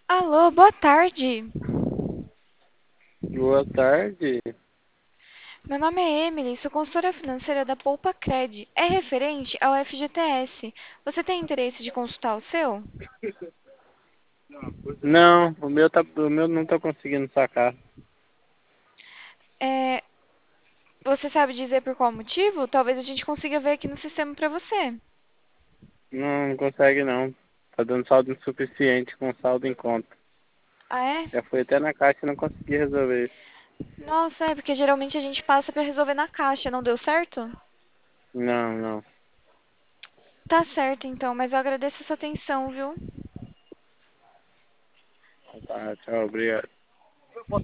Alô, boa tarde. Boa tarde. Meu nome é Emily, sou consultora financeira da Poupa Cred. É referente ao FGTS. Você tem interesse de consultar o seu? Não, o meu não tá conseguindo sacar. É, você sabe dizer por qual motivo? Talvez a gente consiga ver aqui no sistema para você. Não, não consegue não. Tá dando saldo insuficiente com saldo em conta. Ah, é? Já fui até na caixa e não consegui resolver isso. Nossa, é porque geralmente a gente passa para resolver na caixa, não deu certo? Não, não. Tá certo então, mas eu agradeço a sua atenção, viu? Tá, tchau, obrigado.